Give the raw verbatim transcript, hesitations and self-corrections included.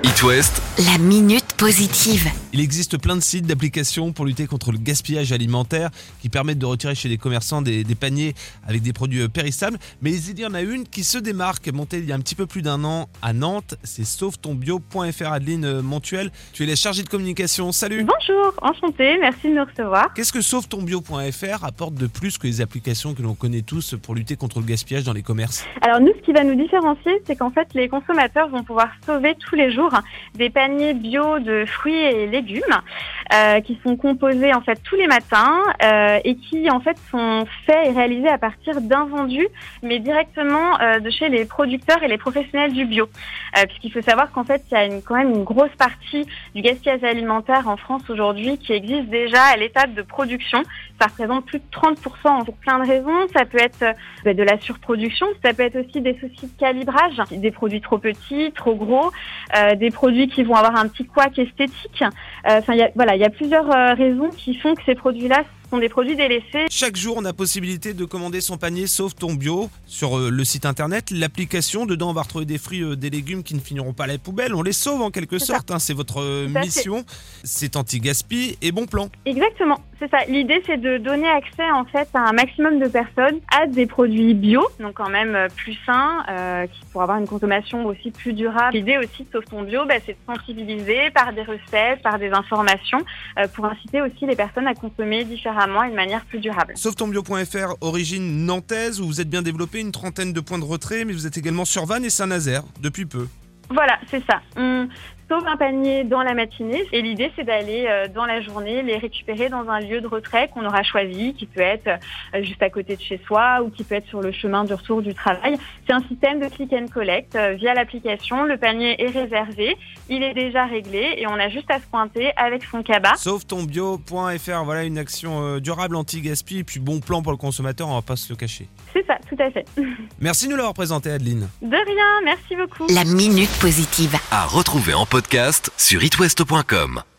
It West, la minute positive. Il existe plein de sites, d'applications pour lutter contre le gaspillage alimentaire qui permettent de retirer chez les commerçants des, des paniers avec des produits périssables. Mais il y en a une qui se démarque, montée il y a un petit peu plus d'un an à Nantes. C'est sauve ton bio point f r. Adeline Montuel, tu es la chargée de communication. Salut. Bonjour, enchantée, merci de me recevoir. Qu'est-ce que sauve ton bio point f r apporte de plus que les applications que l'on connaît tous pour lutter contre le gaspillage dans les commerces? Alors nous, ce qui va nous différencier, c'est qu'en fait, les consommateurs vont pouvoir sauver tous les jours des paniers bio de fruits et légumes euh, qui sont composés en fait tous les matins euh, et qui en fait sont faits et réalisés à partir d'invendus, mais directement euh, de chez les producteurs et les professionnels du bio. Euh, puisqu'il faut savoir qu'en fait, il y a une, quand même une grosse partie du gaspillage alimentaire en France aujourd'hui qui existe déjà à l'étape de production. Ça représente plus de trente pour cent pour plein de raisons. Ça peut être euh, de la surproduction, ça peut être aussi des soucis de calibrage, des produits trop petits, trop gros, euh, des produits qui vont avoir un petit couac esthétique. Euh, enfin, il y a, voilà, il y a plusieurs euh, raisons qui font que ces produits-là sont des produits délaissés. Chaque jour, on a possibilité de commander son panier Sauve ton bio sur euh, le site internet, l'application. Dedans, on va retrouver des fruits, euh, des légumes qui ne finiront pas à la poubelle. On les sauve en quelque c'est sorte. Hein, c'est votre euh, mission. C'est anti-gaspi et bon plan. Exactement, c'est ça. L'idée, c'est de donner accès en fait à un maximum de personnes à des produits bio, donc quand même euh, plus sains, euh, qui pour avoir une consommation aussi plus durable. L'idée aussi de Sauve ton bio, bah, c'est de sensibiliser par des recettes, par des informations, euh, pour inciter aussi les personnes à consommer différemment et de manière plus durable. sauve ton bio point f r, origine nantaise, où vous êtes bien développé, une trentaine de points de retrait, mais vous êtes également sur Vannes et Saint-Nazaire depuis peu. Voilà, c'est ça. On sauve un panier dans la matinée et l'idée, c'est d'aller euh, dans la journée les récupérer dans un lieu de retrait qu'on aura choisi, qui peut être euh, juste à côté de chez soi ou qui peut être sur le chemin du retour du travail. C'est un système de click and collect euh, via l'application. Le panier est réservé, il est déjà réglé et on a juste à se pointer avec son cabas. sauve ton bio point f r, voilà une action euh, durable anti-gaspi et puis bon plan pour le consommateur, on va pas se le cacher. C'est ça, tout à fait. Merci de nous l'avoir présenté, Adeline. De rien, merci beaucoup. La minute positive. à retrouver en podcast sur it west point com.